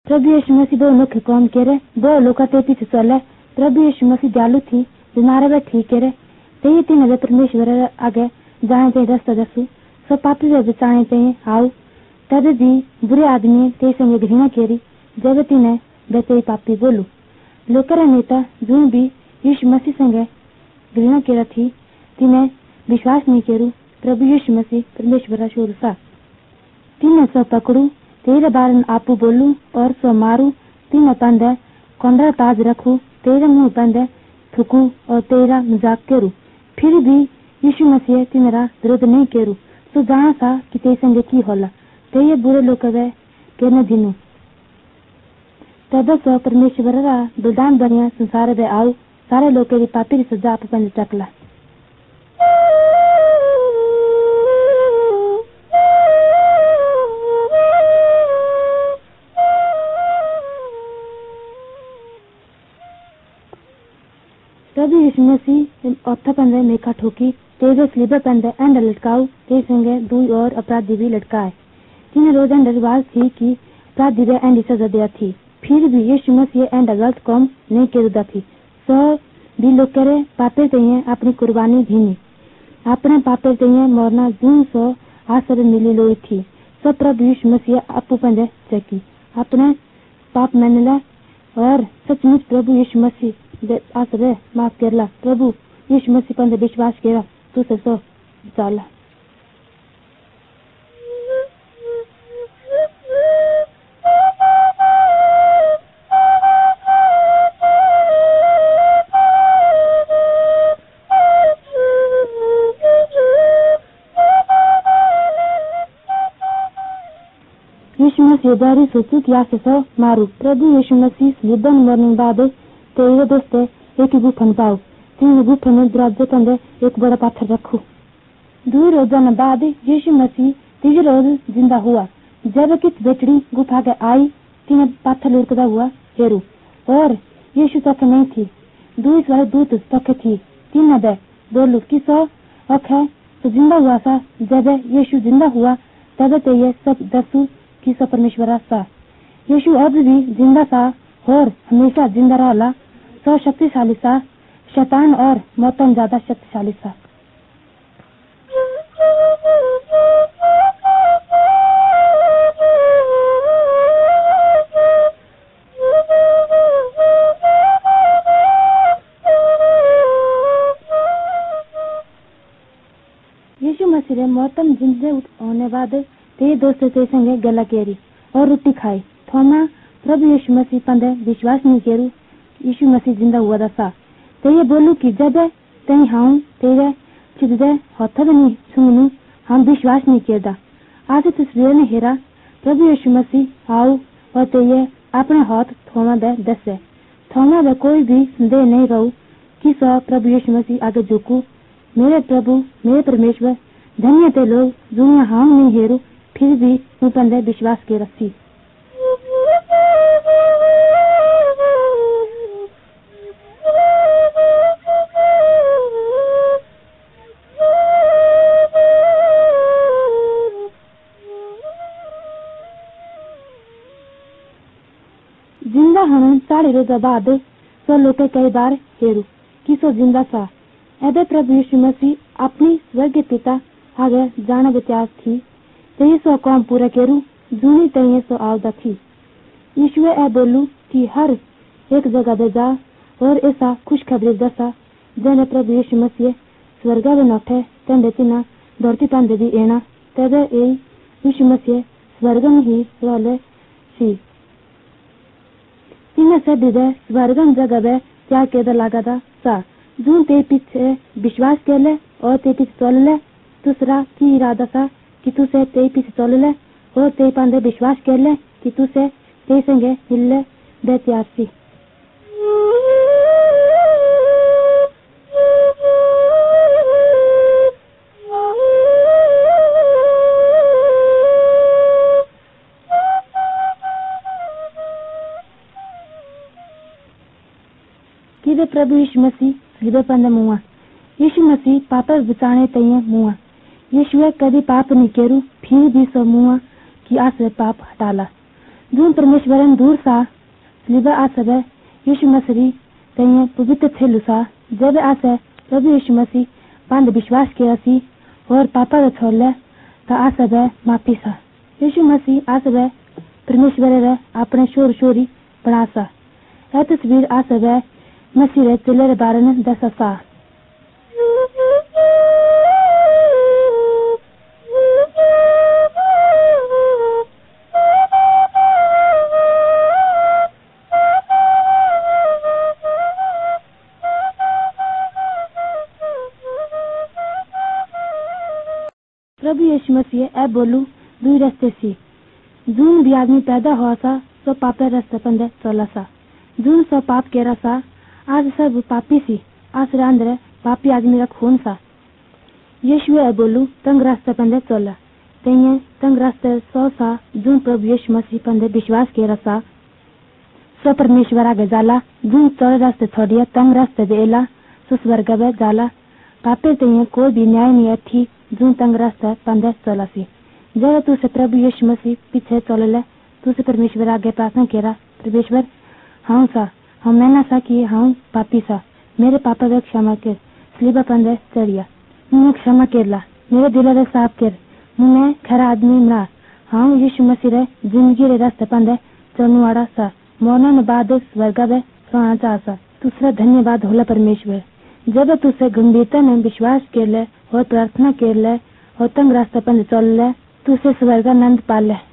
प्रभु यीशु मसीह दो मुख्य कौम करे दो लोग तेती से चले। प्रभु यीशु मसीह दयालु थी बीमार वे ठीक करे ते तीन वे परमेश्वर आगे जाने ते रास्ता दसू सब पापी वे बचाने ते आओ तब भी बुरे आदमी ते संग घृणा केरी जब तीने बेते पापी बोलू लोकर नेता जो भी यीशु मसीह संग घृणा केरा थी तीने विश्वास नहीं केरू प्रभु यीशु मसीह परमेश्वर शोर सा तीन सौ पकड़ू तेरे बारन आपू बोलू और सो मारू तीन पंद कोंडा ताज रखू तेरे मुंह बंद थुकू और तेरा मजाक करू फिर भी यीशु मसीह तिनरा विरोध नहीं करू तो जहाँ सा कि ते संगे की होला ते ये बुरे लोग वे के न दिनू तब सो परमेश्वर रा बलिदान बनिया संसार वे आओ सारे लोग के पापी सजा आप बंद टकला। प्रभु यीशु मसीह औथा पंदे मेका ठोकी तेरे स्लीबर पंदे एंड लटकाऊ ते संगे दुई और अपराधी भी लटकाए तीन रोज एंड रिवाज थी कि अपराधी वे एंड सजा दिया थी फिर भी यीशु मसीह एंड गलत कौम नहीं केरुदा थी सो भी लोग करे पापे तैये अपनी कुर्बानी धीनी अपने पापे तैये मरना जून सो आसर मिली लोई थी सो प्रभु यीशु मसीह आपू पंदे चकी अपने पाप मनला और सचमुच प्रभु यीशु मसीह आसरे माफ करला प्रभु यीशु मसीह पंदे विश्वास केरा तू से सो जाला। यीशु मसीह दारी सोचू कि आसे सो मारू प्रभु यीशु मसीह युद्धन मरने बाद तेरे दोस्ते एक गुफन पाओ तीन गुफन में दरवाजे पंदे एक बड़ा पत्थर रखू दो रोजाना बाद यीशु मसीह तीसरे रोज जिंदा हुआ जब किस बेचड़ी गुफा के आई तीन पत्थर लुढ़कता हुआ हेरू और यीशु तक नहीं थी दूसरे वाले दूत तक थी तीन दे बोलू कि सो अख तो जिंदा हुआ सा जब यीशु जिंदा हुआ तब ते ये सब दसू कि सो परमेश्वर सा यीशु अब भी जिंदा सा और हमेशा जिंदा रहला सो शक्तिशाली सा शैतान और मौतन ज्यादा शक्तिशाली सा। यीशु मसीह ने मौतम जिंदे होने बाद ते दोस्तों से संगे गला केरी और रोटी खाई थोमा प्रभु यीशु मसीह पंदे विश्वास नहीं केरू यीशु मसीह जिंदा हुआ दसा ते ये बोलू कि जब तई हाउ तेरे चिदे हाथ नहीं छूनू हम विश्वास नहीं केदा आज तस्वीर ने हेरा प्रभु यीशु मसीह आओ और ते ये अपने हाथ थोमा दे दसे थोमा दे कोई भी संदेह नहीं रहू कि सो प्रभु यीशु मसीह आगे झुकू मेरे प्रभु मेरे परमेश्वर धन्य ते लोग दुनिया हाउ नहीं हेरू फिर भी तू पंदे विश्वास के रखी। जिंदा हन 4 रोज बाद सो लोग कई बार हेरू कि सो जिंदा सा एदे प्रभु यीशु मसीह अपनी स्वर्गीय पिता आगे जाने विचार थी ते सो काम पूरा केरू जूनी तय सो आवदा थी यीशु ए बोलू कि हर एक जगह दे जा और ऐसा खुशखबरी दसा जने प्रभु यीशु मसीह स्वर्ग में नौठे तंदे तिना धरती पंदे भी एना तबे ए यीशु मसीह स्वर्ग में ही रोले सी तीन से दिदे स्वर्ग में जगह क्या केदा लगादा सा जून ते पीछे विश्वास कर ले और ते पीछे चल ले दूसरा की इरादा सा कि तू से ते पीछे चल ले और ते पंदे विश्वास कर ले कि तू से ते संगे मिलले दे तैयार सी। कि प्रभु यीशु मसीह सिलवे पंदे मुआ यीशु मसीह पाप बचाने तैये मुआ यीशु कभी पाप नहीं केरू फिर भी सो मुआ कि आस पाप हटाला जून परमेश्वरन दूर सा स्लीबा आ सब यीशु मसीह तय पवित्र थेलु सा जब आसे प्रभु यीशु मसीह पांद विश्वास किया सी और पापा रे छोड़ले ता आ सब माफी सा यीशु मसीह आ सब परमेश्वर रे अपने शोर शोरी बना सा यह तस्वीर आ सब मसीह रे चले रे बारे में दस सा प्रभु यीशु मसीह ए बोलू दुई रास्ते सी जून भी आदमी पैदा हुआ सा सो पापे रास्ते पंदे चला सा जून सो पाप केरा सा आज सब पापी सी आज अंदर पापी आदमी रा खून सा यीशु ए बोलू तंग रास्ते पंदे चला तय तंग रास्ते सो सा जून प्रभु यीशु मसीह पंदे विश्वास केरा सा सो परमेश्वर आगे जाला जून चौड़े रास्ते छोड़िया तंग रास्ते देला सो स्वर्ग में जाला पापे तय कोई भी न्याय नहीं ठीक जून तंग रास्ता पंदे चला सी जब तू से प्रभु यीशु मसीह पीछे चले तू से परमेश्वर आगे प्रार्थना केरा परमेश्वर हाँ सा हम मैंने सा कि हाँ पापी सा मेरे पापा वे क्षमा कर स्लीबा पंदे चढ़िया मुझे क्षमा केरला मेरे दिल रे साफ कर मुझे खरा आदमी मरा हाँ यीशु मसीह रे जिंदगी रे रास्ते पंदे चलने वाला सा मौना बाद स्वर्ग में सोना चाह सा दूसरा धन्यवाद होला परमेश्वर जब तू से गंभीरता में विश्वास कर ले और प्रार्थना कर ले और तंग रास्ते पर चल ले तू से स्वर्गानंद पा ले।